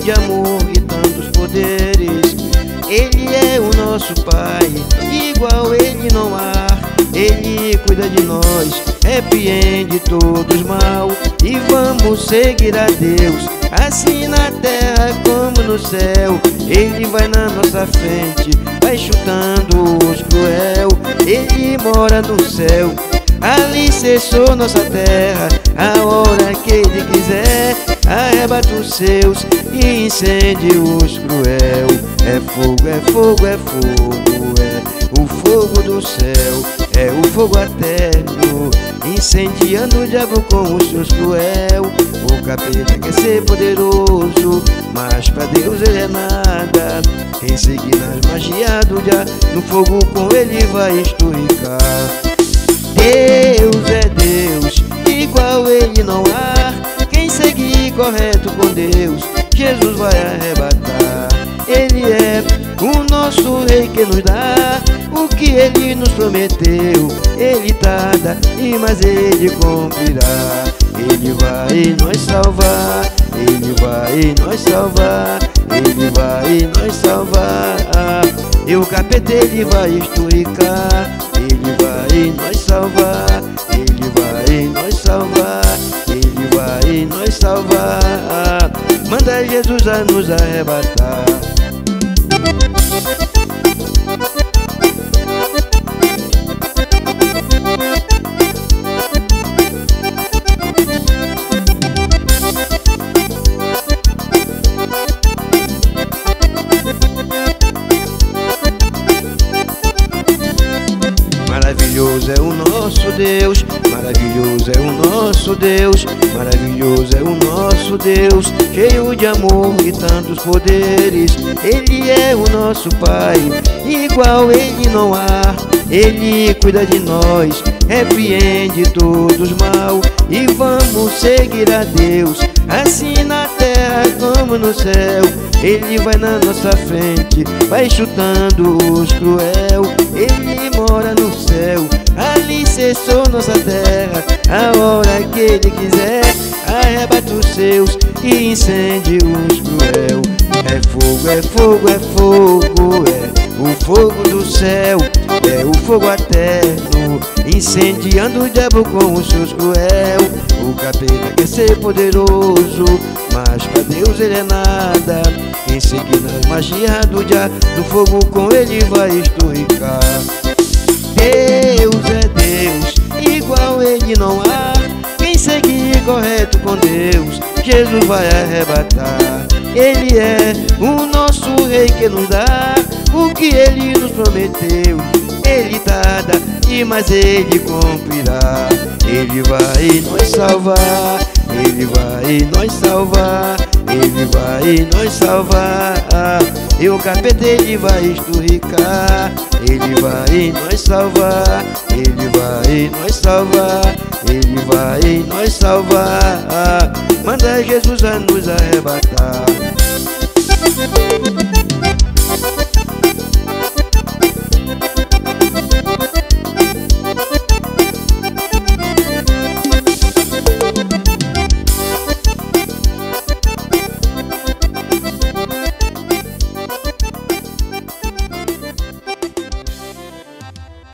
de amor e tantos poderes. Ele é o nosso Pai, igual Ele não há. Ele cuida de nós, repreende todos os mal. E vamos seguir a Deus, assim na terra como no céu. Ele vai na nossa frente, vai chutando os cruel. Ele mora no céu, alicerçou nossa terra. A hora que Ele quiser, arrebata os seus e incende os cruel. É fogo, é fogo, é fogo, é o fogo do céu, é o fogo eterno, incendiando o diabo com os seus cruel. O capeta quer ser poderoso, mas pra Deus ele é nada. Quem seguir nas magias do diabo, no fogo com ele vai esturricar. Deus é Deus, igual ele não há. Quem seguir correto com Deus, Jesus vai arrebatar. Ele é o nosso Rei que nos dá o que Ele nos prometeu. Ele tarda, mas Ele cumprirá. Ele vai nos salvar, Ele vai nos salvar, Ele vai nos salvar. E o capeta ele vai esturricar. Ele vai nos salvar, Ele vai nos salvar, Ele vai nos salvar. Manda Jesus a nos arrebatar. Maravilhoso é o nosso Deus, maravilhoso é o nosso Deus, maravilhoso é o nosso Deus, cheio de amor e tantos poderes. Ele é o nosso Pai, igual Ele não há. Ele cuida de nós, repreende todos os mal. E vamos seguir a Deus, assim na terra como no céu. Ele vai na nossa frente, vai chutando os cruel. Ele mora no céu, alicerçou nossa terra. A hora que Ele quiser, arrebata os seus e incende os cruel. É fogo, é fogo, é fogo, é o fogo do céu, é o fogo eterno, incendiando o diabo com os seus cruel. O capeta quer ser poderoso, mas pra Deus ele é nada. Quem seguir nas magias do diabo, no fogo com ele vai esturricar. Deus é Deus, igual ele não há. Quem seguir correto com Deus, Jesus vai arrebatar. Ele é o nosso Rei que nos dá o que Ele nos prometeu. Ele tarda, mas Ele cumprirá. Ele vai nos salvar, Ele vai nos salvar, Ele vai nos salvar. E o capeta ele vai esturricar. Ele vai nos salvar, Ele vai nos salvar, Ele vai nos salvar. Manda Jesus a nos arrebatar.